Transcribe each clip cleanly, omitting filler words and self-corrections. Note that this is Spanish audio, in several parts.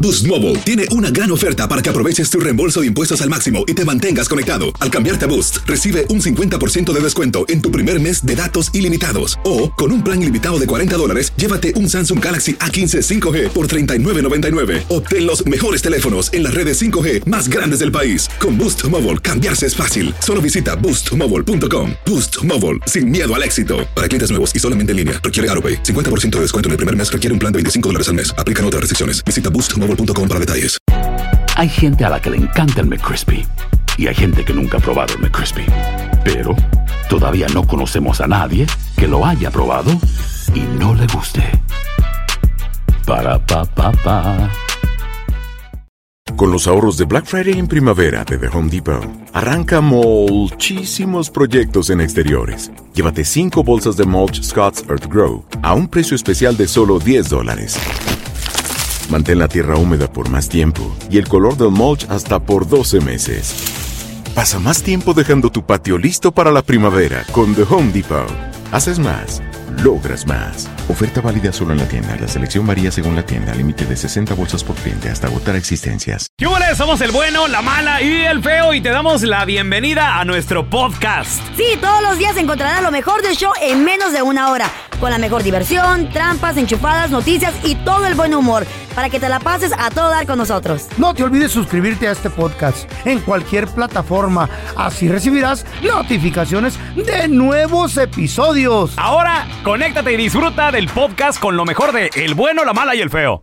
Boost Mobile tiene una gran oferta para que aproveches tu reembolso de impuestos al máximo y te mantengas conectado. Al cambiarte a Boost, recibe un 50% de descuento en tu primer mes de datos ilimitados. O, con un plan ilimitado de $40, llévate un Samsung Galaxy A15 5G por $39.99. Obtén los mejores teléfonos en las redes 5G más grandes del país. Con Boost Mobile, cambiarse es fácil. Solo visita boostmobile.com. Boost Mobile, sin miedo al éxito. Para clientes nuevos y solamente en línea, requiere AutoPay. 50% de descuento en el primer mes requiere un plan de $25 al mes. Aplican otras restricciones. Visita boostmobile.com para detalles. Hay gente a la que le encanta el McCrispy y hay gente que nunca ha probado el McCrispy. Pero todavía no conocemos a nadie que lo haya probado y no le guste. Para pa pa pa. Con los ahorros de Black Friday en primavera de The Home Depot, arranca muchísimos proyectos en exteriores. Llévate 5 bolsas de mulch Scott's Earth Grow a un precio especial de solo $10. Mantén la tierra húmeda por más tiempo y el color del mulch hasta por 12 meses. Pasa más tiempo dejando tu patio listo para la primavera con The Home Depot. Haces más, logras más. Oferta válida solo en la tienda. La selección varía según la tienda. Límite de 60 bolsas por cliente hasta agotar existencias. ¿Qué hubo? Somos el bueno, la mala y el feo y te damos la bienvenida a nuestro podcast. Sí, todos los días encontrarás lo mejor del show en menos de una hora. Con la mejor diversión, trampas, enchufadas, noticias y todo el buen humor. Para que te la pases a todo dar con nosotros. No te olvides suscribirte a este podcast en cualquier plataforma. Así recibirás notificaciones de nuevos episodios. Ahora, conéctate y disfruta del podcast con lo mejor de El bueno, la mala y el feo.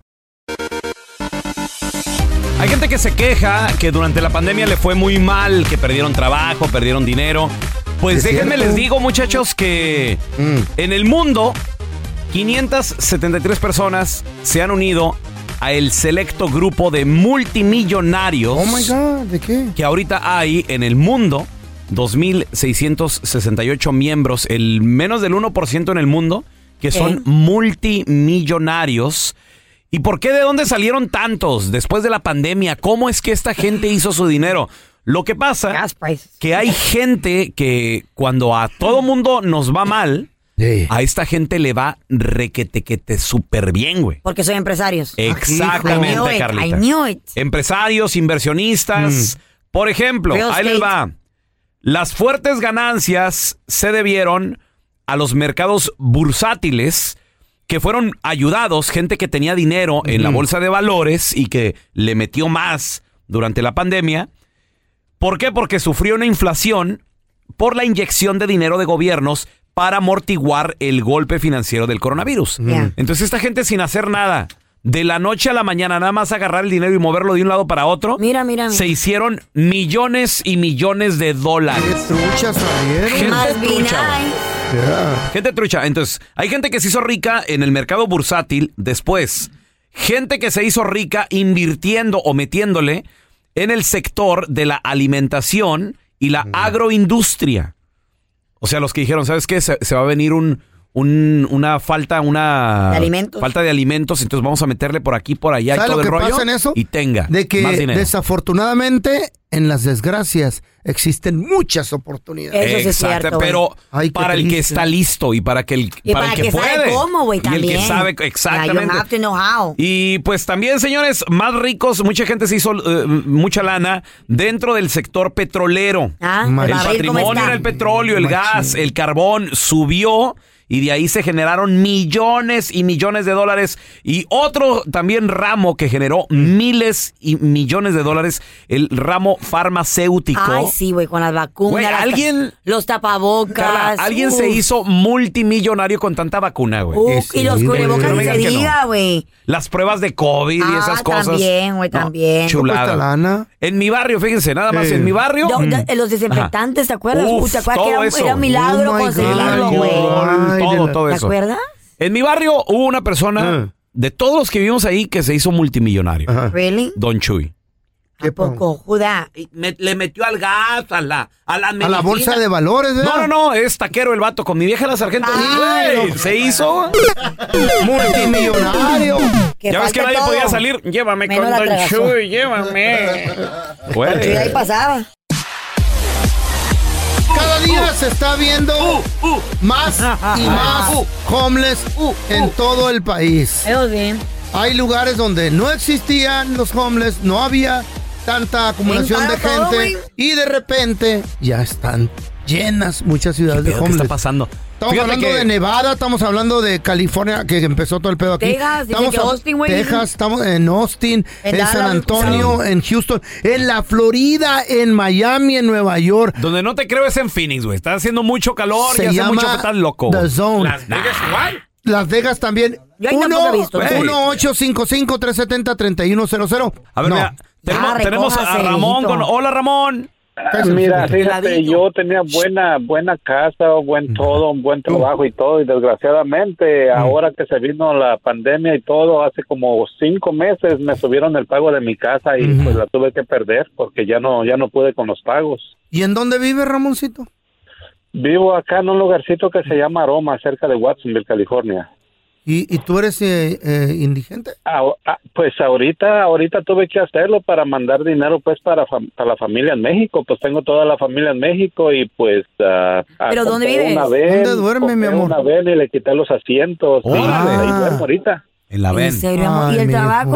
Hay gente que se queja que durante la pandemia le fue muy mal, que perdieron trabajo, perdieron dinero. Pues déjenme les digo, muchachos, que en el mundo 573 personas se han unido a el selecto grupo de multimillonarios. Oh my God, ¿de qué? Que ahorita hay en el mundo 2,668 miembros, el menos del 1% en el mundo, que son multimillonarios. ¿Y por qué? ¿De dónde salieron tantos después de la pandemia? ¿Cómo es que esta gente hizo su dinero? Lo que pasa que hay gente que cuando a todo mundo nos va mal, a esta gente le va requetequete súper bien, güey. Porque son empresarios. Exactamente, Carlita. I knew it. Empresarios, inversionistas. Por ejemplo, ahí les va. Las fuertes ganancias se debieron a los mercados bursátiles que fueron ayudados, gente que tenía dinero en la bolsa de valores y que le metió más durante la pandemia. ¿Por qué? Porque sufrió una inflación por la inyección de dinero de gobiernos para amortiguar el golpe financiero del coronavirus. Entonces esta gente sin hacer nada, de la noche a la mañana, nada más agarrar el dinero y moverlo de un lado para otro, mira. Se hicieron millones y millones de dólares. ¡Qué trucha salieron! Gente trucha. Entonces, hay gente que se hizo rica en el mercado bursátil después. Gente que se hizo rica invirtiendo o metiéndole en el sector de la alimentación y la agroindustria. O sea, los que dijeron, ¿sabes qué? Se va a venir una falta de alimentos, entonces vamos a meterle por aquí, por allá y todo el rollo. ¿Sabes lo que pasa en eso? Y tenga de que más dinero. Desafortunadamente, en las desgracias existen muchas oportunidades. Eso sí es cierto, pero para el que está listo y para que el para el que puede. Sabe cómo, güey, también. Y el que sabe exactamente. You have to know how. Y pues también, señores, más ricos, mucha gente se hizo mucha lana dentro del sector petrolero. El patrimonio en el petróleo, el gas, el carbón subió. Y de ahí se generaron millones y millones de dólares. Y otro también ramo que generó miles y millones de dólares, el ramo farmacéutico. Ay, sí, güey, con las vacunas. Güey, los tapabocas. Carla, alguien se hizo multimillonario con tanta vacuna, güey. Y los cubrebocas ni se diga, güey. Las pruebas de COVID y esas cosas. También, güey, también. Chulada. Lana. En mi barrio, fíjense, nada más, en mi barrio. Los desinfectantes, ¿te acuerdas? ¿Te acuerdas que era un milagro conseguirlo, güey? Todo ¿Te eso. acuerdas? En mi barrio hubo una persona de todos los que vivimos ahí que se hizo multimillonario. ¿Really? Don Chuy. ¿A poco, Judá? Le metió al gas, a la bolsa de valores, ¿verdad? No, es taquero el vato. Con mi vieja la sargenta. Se hizo multimillonario. Ya ves que nadie podía salir. Llévame con Don Chuy, llévame. Güey. Ahí pasaba. Cada día se está viendo más y más homeless en todo el país. Eso sí. hay lugares donde no existían los homeless, no había tanta acumulación de gente y de repente ya están llenas muchas ciudades de homeless. ¿Qué está pasando? Estamos hablando de Nevada, estamos hablando de California, que empezó todo el pedo aquí. Estamos Austin, güey. Texas, estamos en Austin, en San Antonio, en Houston, en la Florida, en Miami, en Nueva York. Donde no te creo es en Phoenix, güey. Está haciendo mucho calor y hace mucho que estás loco. The Zone. Las Vegas igual. Las Vegas también. 1-855-370-3100. A ver, mira, tenemos a Ramón con... Hola, Ramón. Mira, fíjate, yo tenía buena casa, buen todo, un buen trabajo y todo, y desgraciadamente ahora que se vino la pandemia y todo, hace como 5 meses me subieron el pago de mi casa y pues la tuve que perder porque ya no pude con los pagos. ¿Y en dónde vive, Ramoncito? Vivo acá en un lugarcito que se llama Aroma, cerca de Watsonville, California. ¿Y tú eres indigente? Pues ahorita tuve que hacerlo para mandar dinero pues para la familia en México. Pues tengo toda la familia en México y pues... ¿Pero dónde vives? ¿Dónde duerme, mi amor? Una vez y le quité los asientos. Ahí duermo ahorita. En la ven. ¿En serio, amor? ¿Y el trabajo?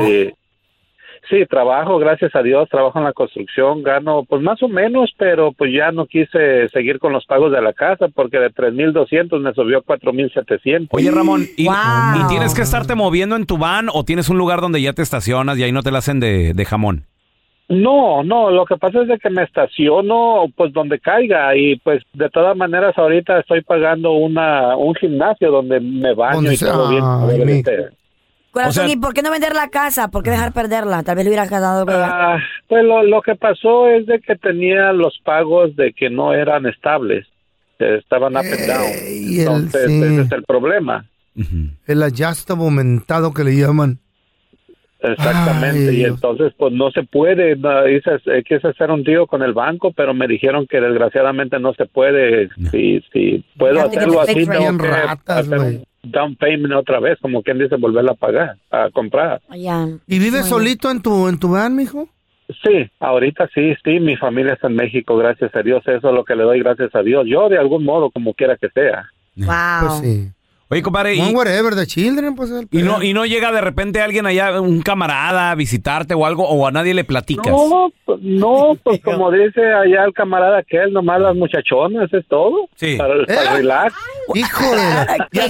Sí, trabajo, gracias a Dios, trabajo en la construcción, gano pues más o menos, pero pues ya no quise seguir con los pagos de la casa porque de 3,200 me subió a 4,700. Oye, Ramón, ¿y tienes que estarte moviendo en tu van o tienes un lugar donde ya te estacionas y ahí no te la hacen de jamón? No, lo que pasa es de que me estaciono pues donde caiga y pues de todas maneras ahorita estoy pagando un gimnasio donde me baño y todo bien. Corazón, ¿y por qué no vender la casa? ¿Por qué dejar perderla? Tal vez le hubieras ganado. Pues lo que pasó es de que tenía los pagos de que no eran estables, estaban up and down. Entonces ese es el problema. El adjustable aumentado que le llaman. Exactamente. Y entonces pues no se puede. Quise hacer un deal con el banco, pero me dijeron que desgraciadamente no se puede. Si puedo hacerlo así, tengo que hacer un down payment otra vez, como quien dice, volverla a pagar, a comprar. ¿Y vives solito en tu van, mijo? Sí, ahorita sí, mi familia está en México, gracias a Dios, eso es lo que le doy gracias a Dios, yo de algún modo, como quiera que sea. Wow. Pues sí. Oye, compadre, whatever, the children, pues, y no llega de repente alguien allá, un camarada, a visitarte o algo, o a nadie le platicas. No, pues como dice allá el camarada aquel, nomás las muchachonas, es todo. Sí. Para relax. Hijo de... ¿Qué?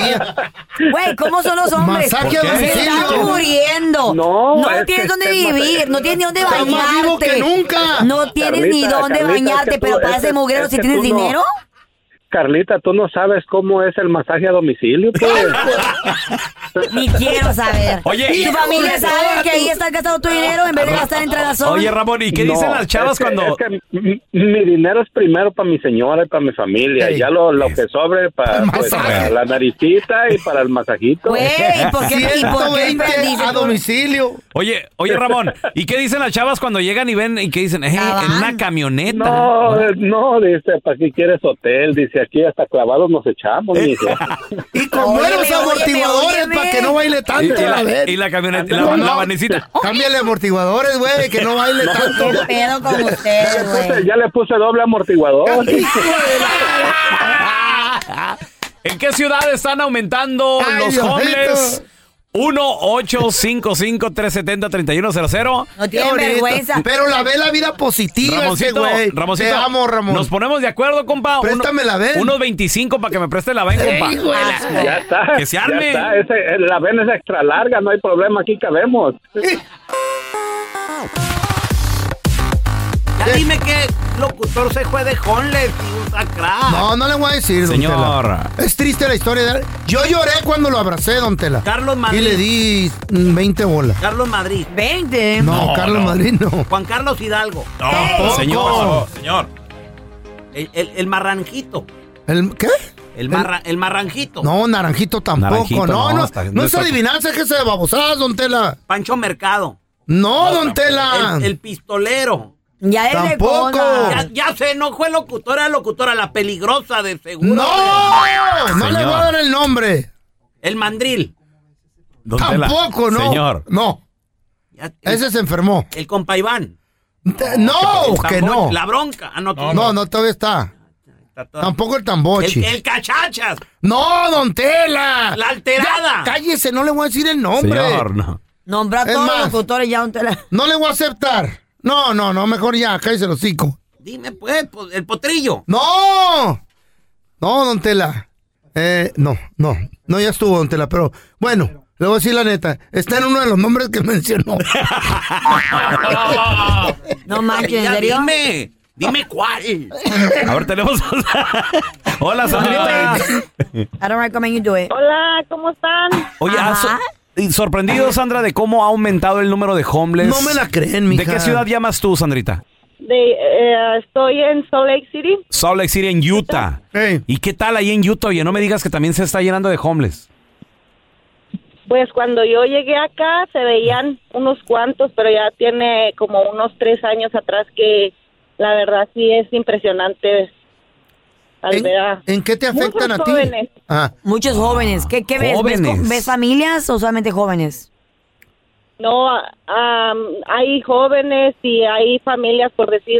Güey, ¿cómo son los hombres? Masaje a domicilio. Se están muriendo. No tienes dónde vivir, no tienes ni dónde bañarte. Más vivo que nunca. No tienes ni dónde bañarte, pero para ese mugrero si tienes dinero. Carlita, ¿tú no sabes cómo es el masaje a domicilio? Pues? Ni quiero saber. Oye, ¿y tu familia sabe que ahí estás gastando tu dinero en vez de gastar en tragazón? Oye, Ramón, ¿y qué dicen las chavas cuando...? Es que mi dinero es primero para mi señora y para mi familia. Y ya lo que sobre para la naricita y para el masajito. Güey, ¿por qué 120 a domicilio? Oye, Ramón, ¿y qué dicen las chavas cuando llegan y ven y que dicen, en una camioneta? No, dice, ¿para qué quieres hotel? Dice, aquí hasta clavados nos echamos, dice. Y con buenos amortiguadores para que no baile tanto. Y la camioneta, la vanecita. Cámbiale amortiguadores, güey, que no baile tanto. ¿Qué pedo con ustedes, güey? Ya le puse doble amortiguador. ¿En qué ciudad están aumentando los homeless? 1-855-370-3100. No tienen vergüenza. Pero la ve la vida positiva, Ramoncito, güey. Ramoncito, te amo, Ramón. Nos ponemos de acuerdo, compa. Préstame la ven. Unos 25 para que me preste la ven, compa. Ya está. Que se arme. Ya está. La ven es extra larga, no hay problema, aquí cabemos. Ya dime qué locutor se fue de homeless y usa crack. No le voy a decir, don señor. Tela. Es triste la historia de él. Yo lloré cuando lo abracé, don Tela. Carlos Madrid. Y le di 20 bolas. Carlos Madrid. 20. No, Carlos Madrid no. Juan Carlos Hidalgo. No, señor. El marranjito. ¿El qué? El marranjito. No, naranjito tampoco. Naranjito, no no es adivinanza, que se de babosadas, don Tela. Pancho Mercado. No, don Tela. El pistolero. Ya es Tampoco. Ya se enojó el locutor, era locutora, la peligrosa de seguro. No le voy a dar el nombre. El mandril. Tampoco, no. Señor. No. Ese se enfermó. El compa Iván. No, que no. La bronca. No, todavía está. Tampoco el tambochi. El cachachas. No, don Tela. La alterada. Ya, cállese, no le voy a decir el nombre. Señor, no. Nombra a todos los locutores ya, don Tela. No le voy a aceptar. No, mejor ya, cállese el hocico. Dime, pues, el potrillo. No, don Tela. No, ya estuvo, don Tela, pero bueno, le voy a decir la neta. Está en uno de los nombres que mencionó. No manches, ¿en serio? Dime cuál. A ver, tenemos... Hola, Sandrita. I don't recommend you do it. Hola, ¿cómo están? Oye, sorprendido, Sandra, de cómo ha aumentado el número de homeless. No me la creen, mija. ¿De qué ciudad llamas tú, Sandrita? Estoy en Salt Lake City. Salt Lake City, en Utah. Hey. ¿Y qué tal ahí en Utah? Oye, no me digas que también se está llenando de homeless. Pues cuando yo llegué acá se veían unos cuantos, pero ya tiene como unos 3 años atrás que la verdad sí es impresionante. ¿En qué te afectan a ti? Jóvenes. Muchos jóvenes. ¿Qué ves? Jóvenes. ¿Ves familias o solamente jóvenes? No, hay jóvenes y hay familias, por decir,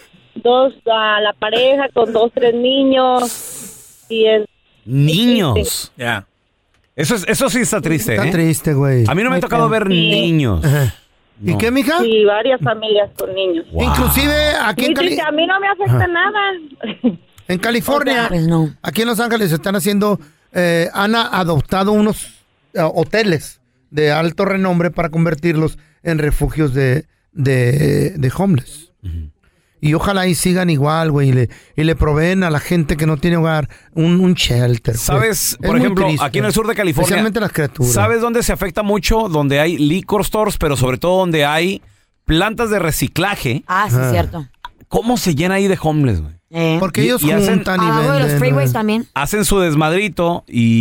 la pareja con 2, 3 niños. Y Niños. Ya. Eso sí está triste, Está triste, güey. A mí no me ha tocado ver niños. ¿Y qué, mija? Sí, varias familias con niños. Wow. Inclusive aquí en a mí no me afecta nada. En California, pues no. Aquí en Los Ángeles están haciendo, han adoptado unos hoteles de alto renombre para convertirlos en refugios de homeless. Uh-huh. Y ojalá y sigan igual, güey, y le proveen a la gente que no tiene hogar un shelter. ¿Sabes? Por ejemplo, aquí en el sur de California, especialmente las criaturas. ¿Sabes dónde se afecta mucho? Donde hay liquor stores, pero sobre todo donde hay plantas de reciclaje. Sí, cierto. ¿Cómo se llena ahí de homeless, güey? Porque ellos juntan y venden. Los freeways también. Hacen su desmadrito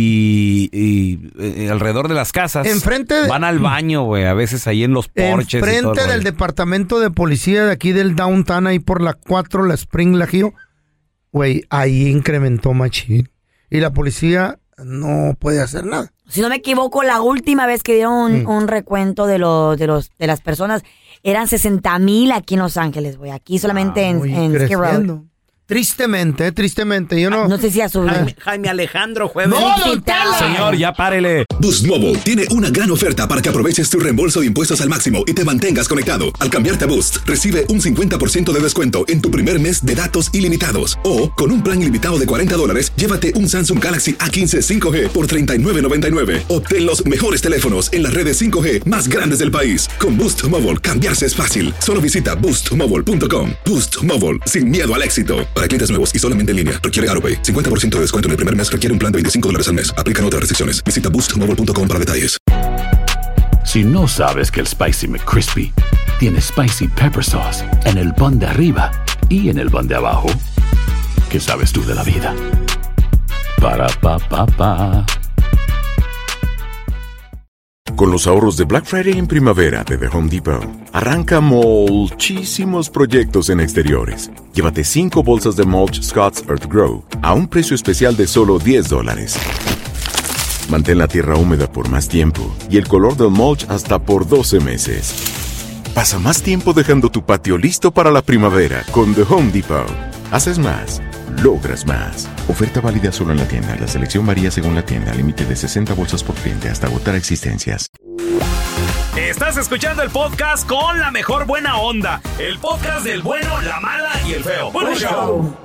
y alrededor de las casas. Van al baño, güey, a veces ahí en los porches. Enfrente del departamento de policía de aquí del downtown, ahí por la 4, la Spring, la Gio, güey, ahí incrementó machín. Y la policía no puede hacer nada. Si no me equivoco, la última vez que dieron un recuento de las personas eran 60,000 aquí en Los Ángeles, güey. Aquí solamente en Skid Row. Tristemente. Yo no sé si a su Jaime Alejandro Jueves. ¡No, don Tela! Señor, ya párele. Boost Mobile tiene una gran oferta para que aproveches tu reembolso de impuestos al máximo y te mantengas conectado. Al cambiarte a Boost, recibe un 50% de descuento en tu primer mes de datos ilimitados. O, con un plan ilimitado de $40, llévate un Samsung Galaxy A15 5G por $39.99. Obtén los mejores teléfonos en las redes 5G más grandes del país. Con Boost Mobile, cambiarse es fácil. Solo visita boostmobile.com. Boost Mobile, sin miedo al éxito. Para clientes nuevos y solamente en línea, requiere AutoPay. 50% de descuento en el primer mes requiere un plan de $25 al mes. Aplican otras restricciones. Visita boostmobile.com para detalles. Si no sabes que el Spicy McCrispy tiene Spicy Pepper Sauce en el pan de arriba y en el pan de abajo, ¿qué sabes tú de la vida? Para, pa, pa, pa. Con los ahorros de Black Friday en primavera de The Home Depot, arranca muchísimos proyectos en exteriores. Llévate 5 bolsas de mulch Scott's Earth Grow a un precio especial de solo $10. Mantén la tierra húmeda por más tiempo y el color del mulch hasta por 12 meses. Pasa más tiempo dejando tu patio listo para la primavera con The Home Depot. Haces más, logras más. Oferta válida solo en la tienda. La selección varía según la tienda. Límite de 60 bolsas por cliente hasta agotar existencias. Estás escuchando el podcast con la mejor buena onda. El podcast del bueno, la mala y el feo. ¡Buen show!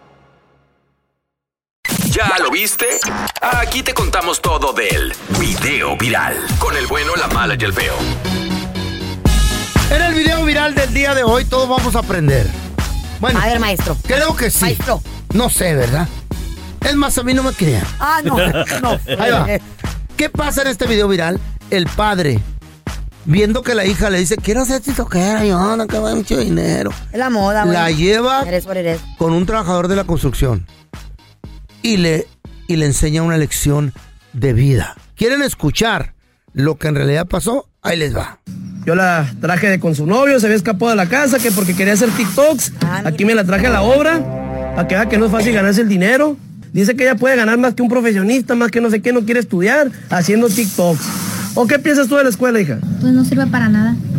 ¿Ya lo viste? Aquí te contamos todo del video viral. Con el bueno, la mala y el feo. En el video viral del día de hoy todos vamos a aprender. Bueno, a ver, maestro. Creo que sí. Maestro. No sé, ¿verdad? Es más, a mí no me crean. No. Ahí va. ¿Qué pasa en este video viral? El padre, viendo que la hija le dice, quiero ser tiktokera, yo no que va mucho dinero. Es la moda, güey. La lleva con un trabajador de la construcción y le enseña una lección de vida. ¿Quieren escuchar lo que en realidad pasó? Ahí les va. Yo la traje con su novio, se había escapado de la casa que porque quería hacer TikToks. Aquí me la traje a la obra, para que vea que no es fácil ganarse el dinero. Dice que ella puede ganar más que un profesionista, más que no sé qué, no quiere estudiar, haciendo TikToks. ¿O qué piensas tú de la escuela, hija? Pues no sirve para nada.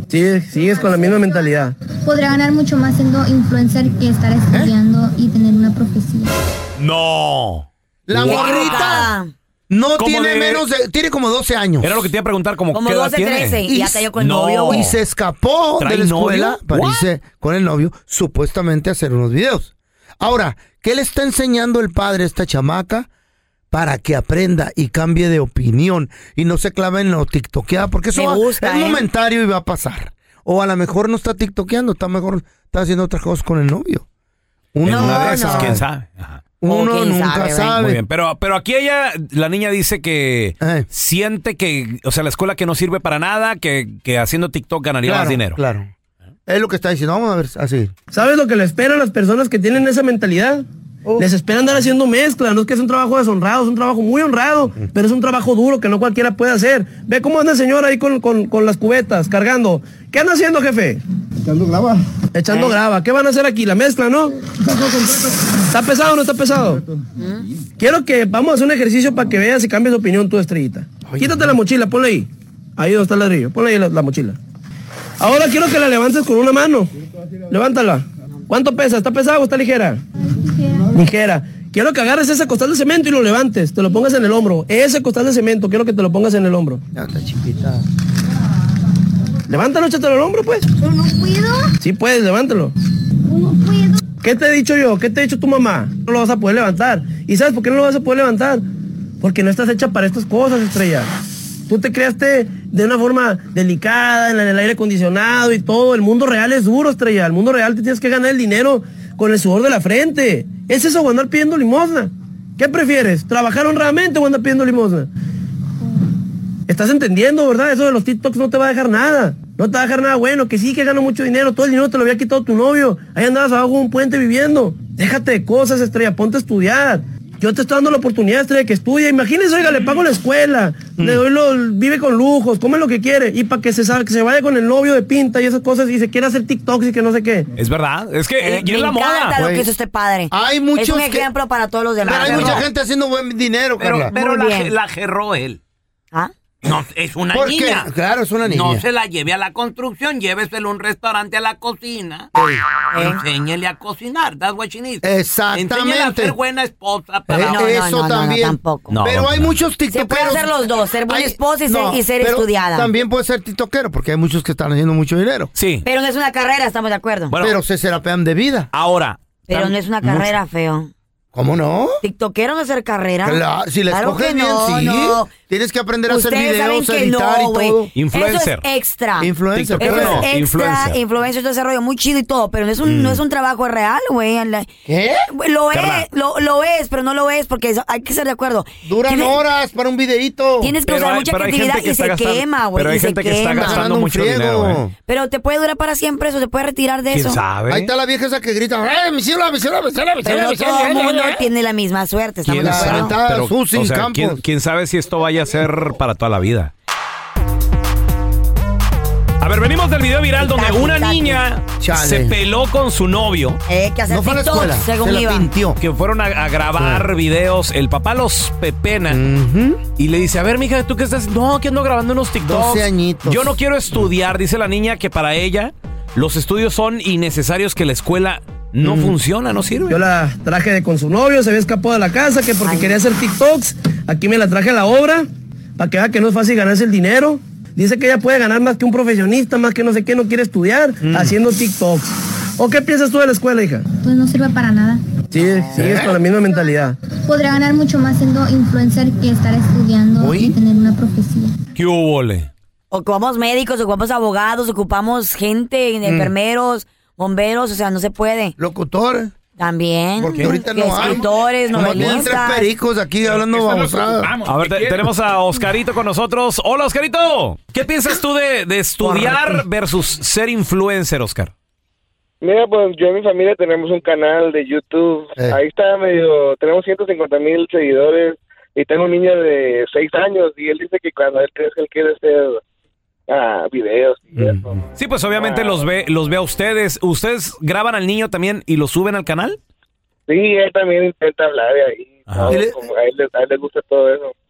Sí, sigues con la misma mentalidad. Podría ganar mucho más siendo influencer que estar estudiando y tener una profesión. No. La morrita no tiene tiene como 12 años. Era lo que te iba a preguntar, como 12, 13, y ya cayó con el novio, güey. Y se escapó de la escuela para irse con el novio, supuestamente a hacer unos videos. Ahora, ¿qué le está enseñando el padre a esta chamaca? Para que aprenda y cambie de opinión y no se clave en lo tiktokeada, porque eso es momentario y va a pasar. O a lo mejor no está tiktokeando, está haciendo otras cosas con el novio. Una de esas, quién sabe. Ajá. Uno nunca sabe. Muy bien, pero aquí la niña dice que siente que, o sea, la escuela que no sirve para nada, que haciendo TikTok ganaría más dinero. Claro. Es lo que está diciendo. Vamos a ver así. ¿Sabes lo que le esperan a las personas que tienen esa mentalidad? Les espera andar haciendo mezcla. No es que es un trabajo deshonrado, es un trabajo muy honrado, pero es un trabajo duro que no cualquiera puede hacer. Ve cómo anda el señor ahí con las cubetas, cargando. ¿Qué anda haciendo, jefe? Echando grava. Echando grava. ¿Qué van a hacer aquí? La mezcla, ¿no? ¿Está pesado o no está pesado? Quiero que vamos a hacer un ejercicio para que veas y cambies de opinión tu estrellita. Quítate la mochila, ponla ahí. Ahí donde está el ladrillo. Ponle ahí la mochila. Ahora quiero que la levantes con una mano. Levántala. ¿Cuánto pesa? ¿Está pesado o está ligera? Ligera. Quiero que agarres ese costal de cemento y lo levantes, te lo pongas en el hombro. Ese costal de cemento, quiero que te lo pongas en el hombro. Ya está chiquita. Levántalo, échatelo al hombro, pues. ¿Pero no puedo? Sí puedes, levántalo. No puedo. ¿Qué te he dicho yo? ¿Qué te ha dicho tu mamá? No lo vas a poder levantar. ¿Y sabes por qué no lo vas a poder levantar? Porque no estás hecha para estas cosas, estrella. Tú te creaste de una forma delicada, en el aire acondicionado y todo. El mundo real es duro, estrella. El mundo real te tienes que ganar el dinero con el sudor de la frente. ¿Es eso o andar pidiendo limosna? ¿Qué prefieres? ¿Trabajar honradamente o andar pidiendo limosna? ¿Estás entendiendo, verdad? Eso de los TikToks no te va a dejar nada. No te va a dejar nada bueno. Que sí que gano mucho dinero. Todo el dinero te lo había quitado tu novio. Ahí andabas abajo de un puente viviendo. Déjate de cosas, estrella. Ponte a estudiar. Yo te estoy dando la oportunidad, estrella, que estudie. Imagínese, oiga, le pago la escuela. Le doy vive con lujos, come lo que quiere. Y para que se vaya con el novio de pinta y esas cosas y se quiera hacer TikToks y que no sé qué. Es verdad. Es que y es la moda. Me encanta lo que hizo este padre. Hay muchos es un ejemplo para todos los demás. Pero hay mucha gente haciendo buen dinero, Carla. Pero la gerró él. ¿Ah? No, es una ¿Por niña. qué? Claro, es una niña. No se la lleve a la construcción, lléveselo a un restaurante a la cocina. Enséñele a cocinar, that's what she needs. Exactamente. Enséñele a ser buena esposa. Para eso también. No, tampoco. Pero hay muchos tiktokeros. Se puede hacer los dos, ser buena esposa y ser estudiada. También puede ser tiktokero, porque hay muchos que están haciendo mucho dinero. Sí. Pero no es una carrera, estamos de acuerdo. Bueno, pero se serapean de vida. Ahora. Pero no es una carrera, feo. ¿Cómo no? ¿Tiktokero no hacer carrera? Claro, si le escoges bien, sí. No. Tienes que aprender a hacer Ustedes videos, saben que editar y todo. Influencer. Eso es extra. Influencer. Eso ¿Cómo no? es extra, influencer, todo ese rollo muy chido y todo, pero no es un trabajo real, güey. ¿Qué? Lo es, pero no lo es, porque hay que ser de acuerdo. Duran horas para un videíto. Tienes que usar mucha creatividad y se quema, güey. Pero hay gente que está gastando mucho dinero, Pero te puede durar para siempre eso, te puede retirar de eso. ¿Quién sabe? Ahí está la vieja esa que grita, mi cielo, mi cielo, mi cielo, mi cielo. Pero no todo el mundo tiene la misma suerte, estamos de acuerdo. Pero, o sea, ¿quién sabe si esto vaya a ser para toda la vida? A ver, venimos del video viral donde una niña se peló con su novio. Que hace no fue a la escuela, según se la pintió. Que fueron a grabar videos. El papá los pepena y le dice, a ver, mija, ¿tú qué estás? No, que ando grabando unos TikToks. 12 añitos. Yo no quiero estudiar, dice la niña, que para ella los estudios son innecesarios, que la escuela no funciona, no sirve. Yo la traje con su novio, se había escapado de la casa, que porque quería hacer TikToks. Aquí me la traje a la obra, para que vea que no es fácil ganarse el dinero. Dice que ella puede ganar más que un profesionista, más que no sé qué, no quiere estudiar, haciendo TikToks. ¿O qué piensas tú de la escuela, hija? Pues no sirve para nada. Sí, sigues con la misma mentalidad. Podría ganar mucho más siendo influencer que estar estudiando y tener una profesión. ¿Qué hubole? Ocupamos médicos, ocupamos abogados, ocupamos gente, enfermeros, bomberos, o sea, no se puede. Locutores. También. Porque ahorita no hay. Escritores, novelistas. Tres pericos aquí hablando babosadas. A ver, tenemos a Oscarito con nosotros. Hola, Oscarito. ¿Qué piensas tú de estudiar versus ser influencer, Oscar? Mira, pues yo y mi familia tenemos un canal de YouTube. Ahí está tenemos 150,000 seguidores y tengo un niño de 6 años y él dice que cuando él crezca él quiere hacer videos y eso. Sí, pues obviamente los ve a ustedes. ¿Ustedes graban al niño también y lo suben al canal? Sí, él también intenta hablar de ahí. ¿No? Como a él le gusta todo eso.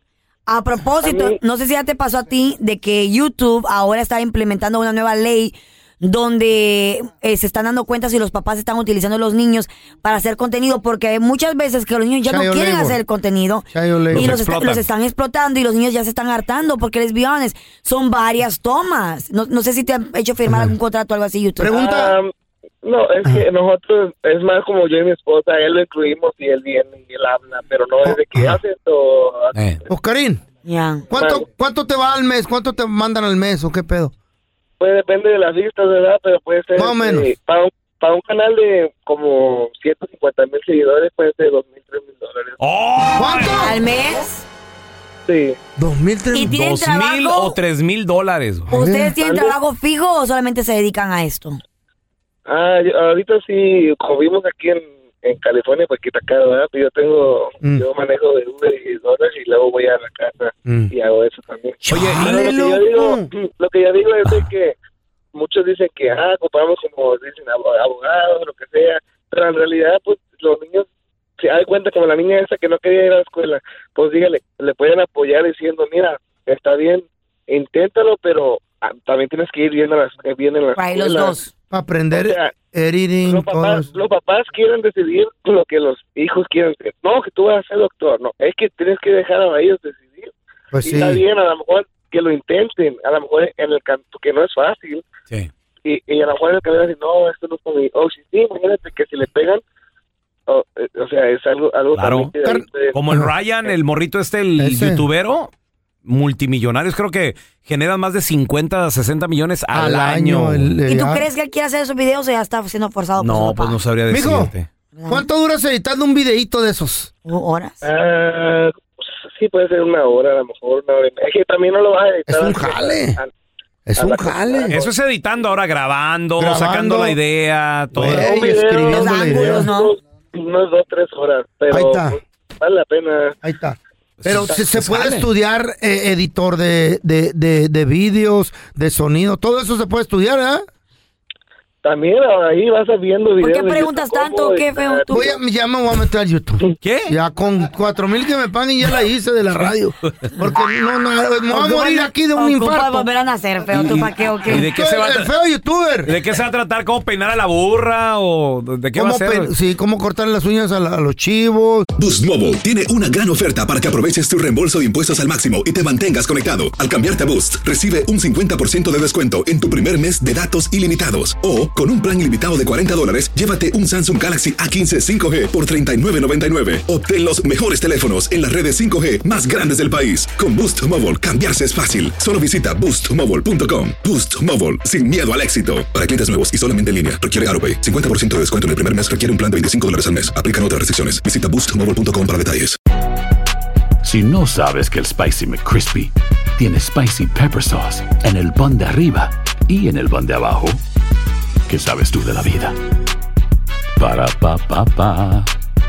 A propósito, no sé si ya te pasó a ti de que YouTube ahora está implementando una nueva ley donde se están dando cuenta si los papás están utilizando a los niños para hacer contenido, porque hay muchas veces que los niños ya no quieren hacer contenido y los están explotando y los niños ya se están hartando porque les honest, son varias tomas. No sé si te han hecho firmar algún contrato o algo así, YouTube. Pregunta. No, es que nosotros, es más como yo y mi esposa, él lo incluimos y él viene y él habla, pero no es de que hace esto. Oscarín, ¿cuánto te va al mes? ¿Cuánto te mandan al mes o qué pedo? Pues depende de las vistas, ¿verdad? Pero puede ser... Más o menos. Para un canal de como 150,000 seguidores puede ser $2,000, $3,000. ¡Oh! ¿Cuánto? ¿Al mes? Sí. $2,000, $2,000 o $3,000. ¿Ustedes tienen trabajo fijo o solamente se dedican a esto? Ahorita sí, como vimos aquí en California, pues quita caro, ¿verdad? Yo yo manejo de Uber y dólares y luego voy a la casa y hago eso también. Oye, lo que yo digo es de que muchos dicen que, ocupamos como dicen abogados, lo que sea, pero en realidad, pues los niños se dan cuenta, como la niña esa que no quería ir a la escuela, pues dígale, le pueden apoyar diciendo, mira, está bien, inténtalo, pero también tienes que ir bien en la escuela. Los dos. Para aprender editing. Los papás quieren decidir lo que los hijos quieren. No, que tú vas a ser doctor. No, es que tienes que dejar a ellos decidir. Pues y está bien, a lo mejor que lo intenten. A lo mejor en el campo, que no es fácil. Sí. Y a lo mejor en el camino dicen, no, esto no es para mí. Sí, imagínate que si le pegan, o sea, es algo claro. Como el Ryan, el morrito el youtubero, multimillonarios, creo que generan más de 50, 60 millones al año. ¿Y tú crees que él quiere hacer esos videos o ya está siendo forzado por su papá? Pues no sabría decirte. Mijo, ¿cuánto duras editando un videíto de esos? ¿Horas? Sí, puede ser 1 hora, a lo mejor 1 hora. Es que también no lo vas a editar. Es un jale. Es un jale. Eso es editando, ahora grabando, sacando la idea, todo. Escribiendo la idea. Unos 2, 3 horas, pero ahí está. Vale la pena. Ahí está. Pero se puede estudiar editor de vídeos, de sonido, todo eso se puede estudiar, ¿eh? También ahí vas viendo videos. ¿Por qué preguntas tanto? ¿Qué feo tú? Ya me voy a meter al YouTube. ¿Qué? Ya con 4,000 que me paguen ya la hice de la radio. Porque me voy a morir aquí de un infarto. ¿Cómo volver a nacer, feo? ¿Tú para qué o qué? ¿Y de qué se va el feo youtuber? ¿De qué se va a tratar? ¿Cómo peinar a la burra? ¿O de qué va a ser? Sí, cómo cortar las uñas a los chivos. Boost Mobile tiene una gran oferta para que aproveches tu reembolso de impuestos al máximo y te mantengas conectado. Al cambiarte a Boost, recibe un 50% de descuento en tu primer mes de datos ilimitados. O, con un plan ilimitado de $40, llévate un Samsung Galaxy A15 5G por $39.99. Obtén los mejores teléfonos en las redes 5G más grandes del país. Con Boost Mobile, cambiarse es fácil. Solo visita boostmobile.com. Boost Mobile, sin miedo al éxito. Para clientes nuevos y solamente en línea, requiere AutoPay. 50% de descuento en el primer mes requiere un plan de $25 al mes. Aplican otras restricciones. Visita boostmobile.com para detalles. Si no sabes que el Spicy McCrispy tiene Spicy Pepper Sauce en el pan de arriba y en el pan de abajo, ¿qué sabes tú de la vida? Para, pa, pa.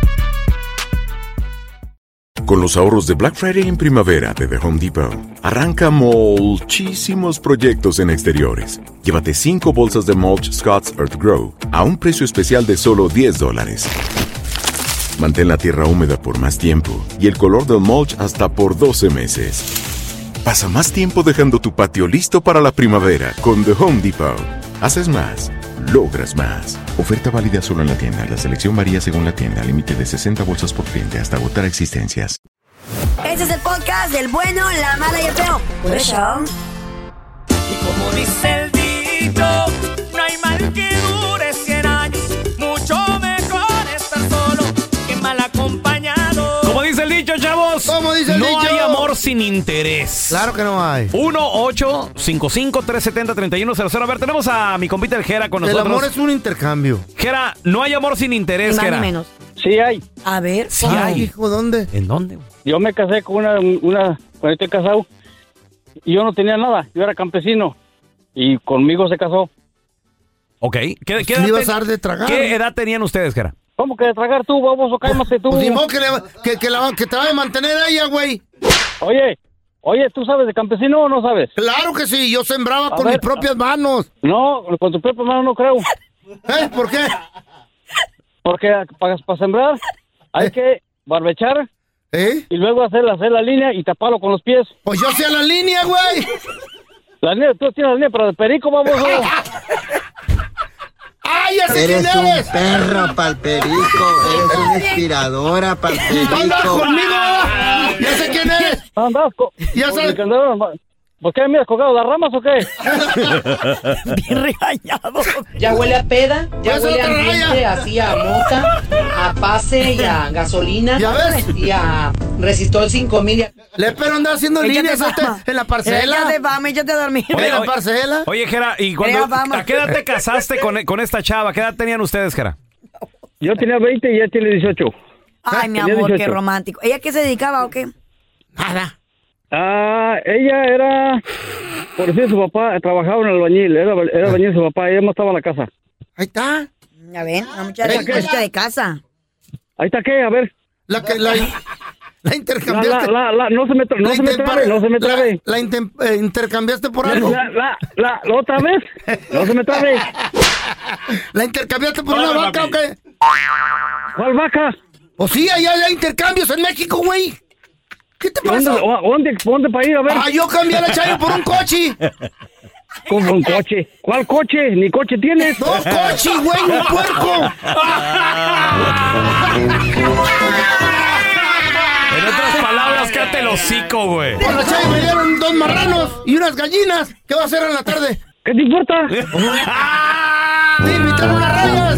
Con los ahorros de Black Friday en primavera de The Home Depot, arranca muchísimos proyectos en exteriores. Llévate 5 bolsas de mulch Scott's Earth Grow a un precio especial de solo $10. Mantén la tierra húmeda por más tiempo y el color del mulch hasta por 12 meses. Pasa más tiempo dejando tu patio listo para la primavera con The Home Depot. Haces más, logras más. Oferta válida solo en la tienda. La selección varía según la tienda. Límite de 60 bolsas por cliente hasta agotar existencias. Este es el podcast del bueno, la mala y el feo. Por eso. Y como dice el dicho, no hay mal que dure 100 años. Mucho mejor estar solo que mal acompañado. Como dice el dicho, chavos. ¿Cómo dice el dicho? No hay amor sin interés. Claro que no hay. 1-855-370-3100. A ver, tenemos a mi compita el Jera con nosotros. El amor es un intercambio. Jera, no hay amor sin interés, Ni Jera. más ni menos. Sí hay. A ver. Sí hay. Hijo, ¿dónde? ¿En dónde? Yo me casé con una cuando estoy casado, y yo no tenía nada, yo era campesino, y conmigo se casó. Ok. ¿Qué ibas a dar de tragar? ¿Qué edad tenían ustedes, Jera? ¿Cómo que de tragar tú, baboso? Cálmate tú. Pues ni modo que te va a mantener a ella, güey. Oye, ¿tú sabes de campesino o no sabes? Claro que sí, yo sembraba con mis propias manos. No, con tus propias manos no creo. ¿Por qué? Porque para sembrar hay que barbechar, Y luego hacer la línea y taparlo con los pies. Pues yo hacía la línea, güey. La línea, tú tienes la línea, pero de perico, vamos. ¡Ay, ya sé Eres quién un eres! perro pa'l perico, eres una inspiradora pa'l perico. ¡Andas conmigo! ¡Ya sé quién es! ¿Andas? Ya sabes. ¿Por qué me has colgado las ramas o qué? Bien regañado. Ya huele a peda, ya Pues huele a otra ambiente, raya. así a mota, a pase y a gasolina. ¿Ya ves? Y a Resistol 5000. Le espero andar haciendo líneas en la parcela. Échate fama, échate a dormir. En la parcela. Oye, Jera, ¿y a qué edad te casaste con esta chava? ¿Qué edad tenían ustedes, Jera? Yo tenía 20 y ella tiene 18. Ay, mi Tenía amor, qué 18. romántico. ¿Ella qué se dedicaba o qué? Nada. Ella era, por decir, su papá trabajaba en albañil, era albañil su papá, ella no estaba en la casa. Ahí está. Ya ven, una muchacha de casa. Ahí está, ¿qué? A ver. La intercambiaste. No se me trabe. La intercambiaste por algo. ¿La otra vez? No se me trabe. ¿La intercambiaste por una vaca o qué? ¿Cuál vaca? O sí, allá hay intercambios en México, güey. ¿Qué te pasa? ¿Dónde para ir? A ver. Yo cambié a la Chayo por un coche. ¿Cómo un coche? ¿Cuál coche? Ni coche tienes. ¡Dos coches, güey! ¡Un puerco! En otras palabras, cállate el hocico, güey. Por la Chayo me dieron 2 marranos y unas gallinas. ¿Qué va a hacer en la tarde? ¿Qué te importa? ¡Te invitaron unas rayas!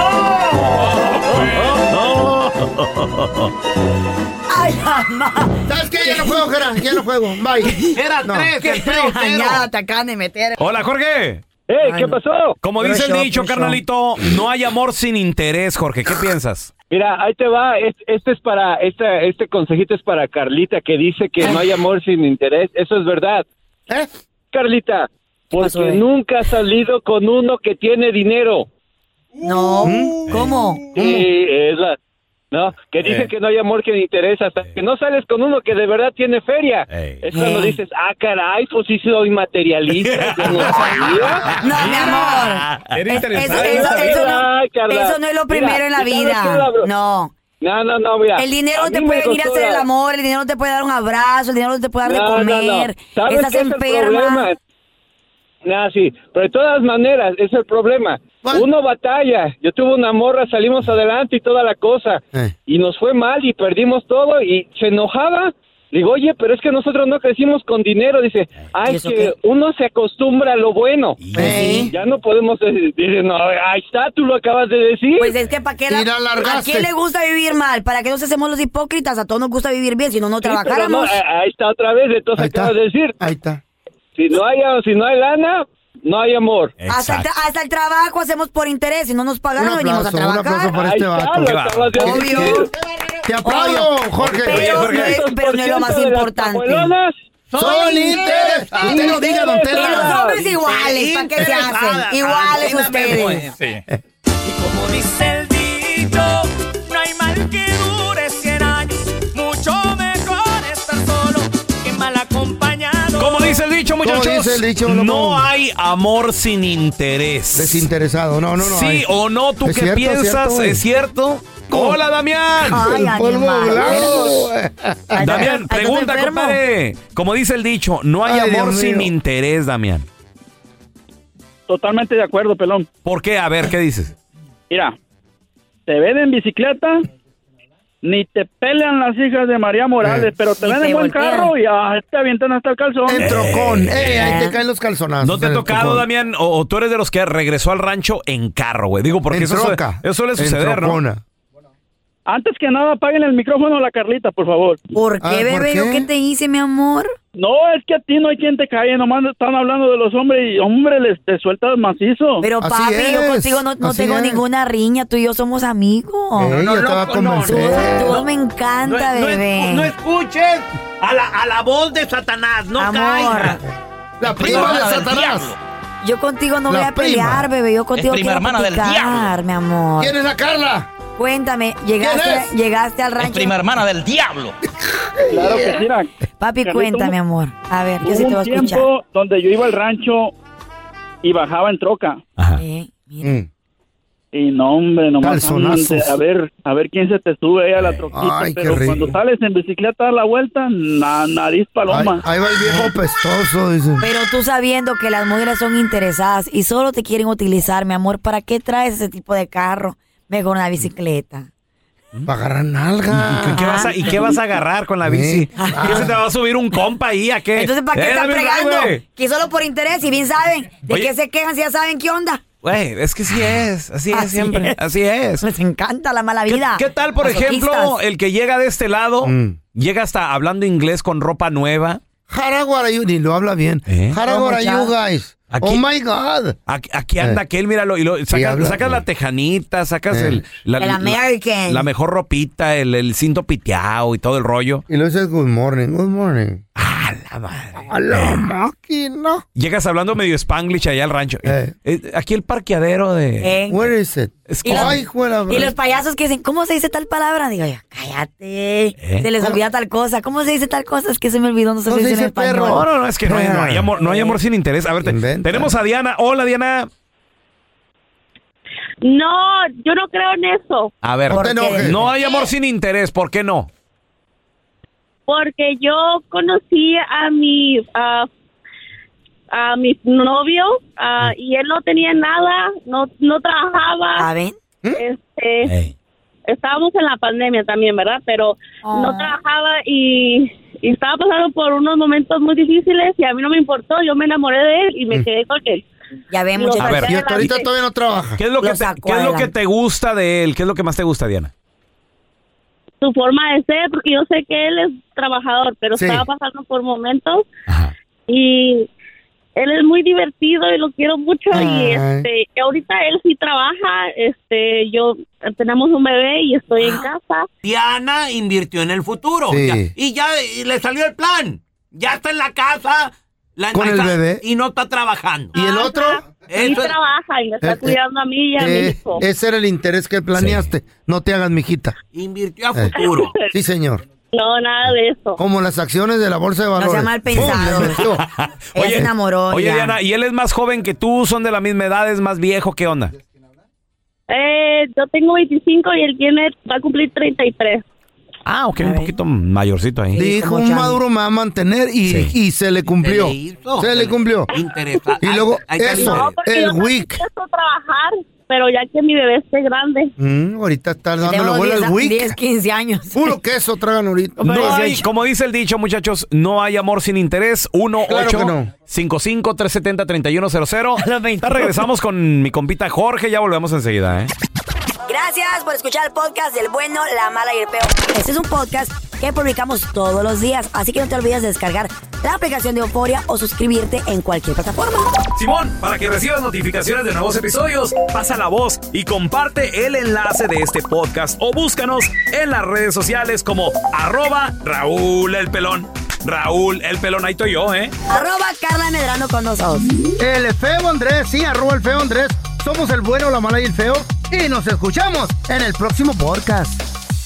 ¡Ay, mamá! ¿Sabes qué? Ya no juego, Jera. Ya no juego. Bye. Era No. 3, ¡Qué el 0-0. regañada te acaban de meter! Hola, Jorge. ¿Qué pasó? Como dice el dicho, carnalito, no hay amor sin interés, Jorge. ¿Qué piensas? Mira, ahí te va. Este es para este consejito es para Carlita, que dice que no hay amor sin interés. Eso es verdad. Carlita, porque nunca has salido con uno que tiene dinero. No, ¿cómo? Sí, es la... No, que dice que no hay amor sin interés hasta que no sales con uno que de verdad tiene feria. Es cuando dices, caray, pues sí soy materialista. Yo no sabía. No, mi amor. Era interesante. Eso no es lo primero en la vida. No. No, mira. El dinero no a te mí puede me venir a costó hacer el la- amor, el dinero no te puede dar un abrazo, el dinero no te puede dar de comer. ¿Sabes Estás qué es el enferma. problema? Sí, pero de todas maneras, es el problema. Uno batalla. Yo tuve una morra, salimos adelante y toda la cosa. Y nos fue mal y perdimos todo y se enojaba. Le digo, oye, pero es que nosotros no crecimos con dinero. Dice, es que uno se acostumbra a lo bueno. Ya no podemos decir, dice, no, ahí está, tú lo acabas de decir. Pues es que ¿para qué ¿a quién le gusta vivir mal? ¿Para qué nos hacemos los hipócritas? A todos nos gusta vivir bien, si no, no trabajáramos. Ahí está otra vez, entonces acabas de decir. Ahí está. Si no hay lana, no hay amor. Hasta el trabajo hacemos por interés, si no nos pagan, no venimos a trabajar. Un aplauso para este vato. Obvio. Te aplaudo, Jorge. Pero no es lo más importante. Son interés. Usted no diga, don Tela. Y los hombres iguales, ¿para qué se hacen? Iguales ustedes. Y como dice el dicho, no hay mal que dure 100 años. Mucho mejor estar solo que mal acompañado. Como dice el dicho, muchachos, ¿Cómo dice el dicho, loco? no hay amor sin interés. Desinteresado, no. Sí hay. o no, ¿tú Es qué cierto, piensas? ¿Es cierto? Hola, Damián. Ay, El polvo blanco. Damián, pregunta, compadre. Como dice el dicho, no hay Ay, amor Dios sin mío. interés, Damián. Totalmente de acuerdo, pelón. ¿Por qué? A ver, ¿qué dices? Mira, te ven en bicicleta, ni te pelean las hijas de María Morales, pero te Y ven te en buen voltean. carro y te avientan hasta el calzón. En trocón. Ahí te caen los calzonazos. ¿No te ha en el tocado, trocón. Damián, o tú eres de los que regresó al rancho en carro, güey? Digo, porque En eso troca. suele En suceder, ¿no? trocona. Antes que nada, apaguen el micrófono a la Carlita, por favor. ¿Por qué, bebé? ¿Yo qué te hice, mi amor? No, es que a ti no hay quien te cae, nomás están hablando de los hombres y, hombre, te sueltas macizo. Pero papi, yo contigo no tengo ninguna riña, tú y yo somos amigos. Ella te va a convencer. Tú me encanta, bebé. No escuches a la voz de Satanás, no Amor. caigas. La prima de Satanás. Yo contigo no La voy a pelear, prima. bebé. Yo contigo Es prima quiero hermana del platicar, mi amor. ¿Quién es la Carla? Cuéntame, ¿Quién es? llegaste al rancho. Prima hermana del diablo. Claro que sí, mira. Papi, Carlita, cuéntame, amor. A ver, yo sí Hubo te voy un a escuchar. tiempo donde yo iba al rancho y bajaba en troca. Mira. Y no, hombre, nomás Calzonazos. a ver quién se te sube ahí a la troquita. Ay, qué pero rico. cuando sales en bicicleta a dar la vuelta, nariz paloma. Ahí va el viejo pestoso, dice. Pero tú sabiendo que las mujeres son interesadas y solo te quieren utilizar, mi amor, ¿para qué traes ese tipo de carro? Mejor una bicicleta. Para agarrar nalga. ¿Y qué vas a agarrar con la bici? ¿Qué se te va a subir un compa ahí? ¿A qué? Entonces, ¿para qué están dame un fregando? güey. Que solo por interés, y bien saben. ¿De Oye. qué se quejan si ya saben qué onda? Güey, es que sí es. Así es siempre. Así es. Les encanta la mala vida. ¿Qué tal, por ejemplo, el que llega de este lado, llega hasta hablando inglés con ropa nueva? Ni lo habla bien. How are you guys? Aquí, oh my God. Aquí anda aquel, míralo. Y sacas la tejanita, sacas El American. la mejor ropita, el cinto piteado y todo el rollo. Y luego dices good morning, good morning. La madre. A la máquina. Llegas hablando medio Spanglish allá al rancho. Aquí el parqueadero de... Where is it? Y los payasos que dicen, ¿cómo se dice tal palabra? Digo, ya, cállate. Se les olvida tal cosa. ¿Cómo se dice tal cosa? Es que se me olvidó, no sé si dice en español. No, es que no hay amor sin interés. A ver, tenemos a Diana. Hola, Diana. No, yo no creo en eso. A ver, no hay amor sin interés. ¿Por qué no? Porque yo conocí a mi novio y él no tenía nada, no trabajaba. ¿A ver? Estábamos en la pandemia también, ¿verdad? Pero no trabajaba y estaba pasando por unos momentos muy difíciles y a mí no me importó. Yo me enamoré de él y me quedé con él. Ya vemos. Y hasta ahorita todavía no trabaja. ¿Qué es lo que te gusta de él? ¿Qué es lo que más te gusta, Diana? Su forma de ser, porque yo sé que él es trabajador, pero estaba pasando por momentos y él es muy divertido y lo quiero mucho. Y ahorita él sí trabaja, yo tenemos un bebé y estoy en casa. Diana invirtió en el futuro y le salió el plan. Ya está en la casa con el bebé y no está trabajando. ¿Y el otro? Sí trabaja y me está cuidando a mí y a mi hijo. Ese era el interés que planeaste. No te hagas, mijita. Invirtió a futuro. Sí, señor. No, nada de eso. Como las acciones de la bolsa de valores. No sea mal pensado. Ella se enamoró. Oye, ya. Diana, ¿y él es más joven que tú? ¿Son de la misma edad? ¿Es más viejo? ¿Qué onda? Yo tengo 25 y él va a cumplir 33. Ah, ok, un poquito mayorcito ahí. Dijo, un maduro me va a mantener y se le cumplió. Se le cumplió. Interesante. Y luego, No, porque yo WIC. empiezo a trabajar, pero ya que mi bebé esté grande. Ahorita está dándole vuelo al WIC. 10, 15 años. Puro queso tragan ahorita. No hay, como dice el dicho, muchachos, no hay amor sin interés. 1-855-370-3100. Regresamos con mi compita Jorge, ya volvemos enseguida, Gracias por escuchar el podcast del bueno, la mala y el peor. Este es un podcast que publicamos todos los días, así que no te olvides de descargar la aplicación de Euforia o suscribirte en cualquier plataforma. Simón, para que recibas notificaciones de nuevos episodios, pasa la voz y comparte el enlace de este podcast o búscanos en las redes sociales como @Raúl el Pelón. Raúl el Pelón, ahí estoy yo, @Carla Medrano con nosotros. El feo Andrés, sí, @el feo Andrés. Somos el bueno, la mala y el feo. Y nos escuchamos en el próximo podcast.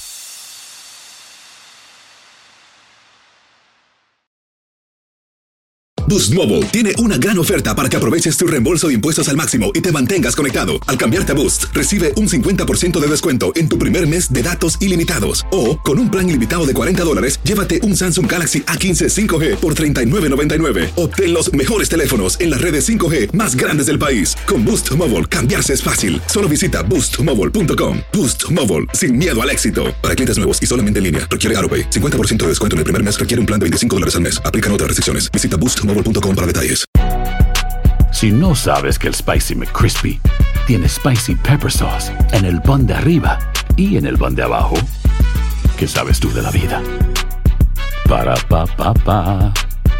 Boost Mobile tiene una gran oferta para que aproveches tu reembolso de impuestos al máximo y te mantengas conectado. Al cambiarte a Boost, recibe un 50% de descuento en tu primer mes de datos ilimitados. O, con un plan ilimitado de $40, llévate un Samsung Galaxy A15 5G por $39.99. Obtén los mejores teléfonos en las redes 5G más grandes del país. Con Boost Mobile, cambiarse es fácil. Solo visita boostmobile.com. Boost Mobile, sin miedo al éxito. Para clientes nuevos y solamente en línea, requiere AutoPay. 50% de descuento en el primer mes requiere un plan de $25 al mes. Aplican otras restricciones. Visita boostmobile.com para detalles. Si no sabes que el Spicy McCrispy tiene Spicy Pepper Sauce en el pan de arriba y en el pan de abajo, ¿qué sabes tú de la vida? Para, pa, pa, pa.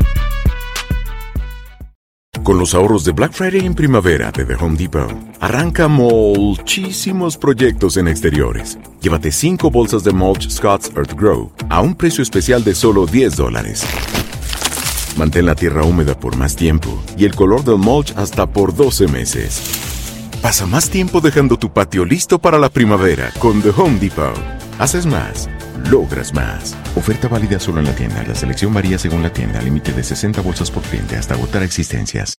Con los ahorros de Black Friday en primavera de The Home Depot, arranca muchísimos proyectos en exteriores. Llévate 5 bolsas de mulch Scott's Earth Grow a un precio especial de solo $10. Mantén la tierra húmeda por más tiempo y el color del mulch hasta por 12 meses. Pasa más tiempo dejando tu patio listo para la primavera con The Home Depot. Haces más, logras más. Oferta válida solo en la tienda. La selección varía según la tienda. Límite de 60 bolsas por cliente hasta agotar existencias.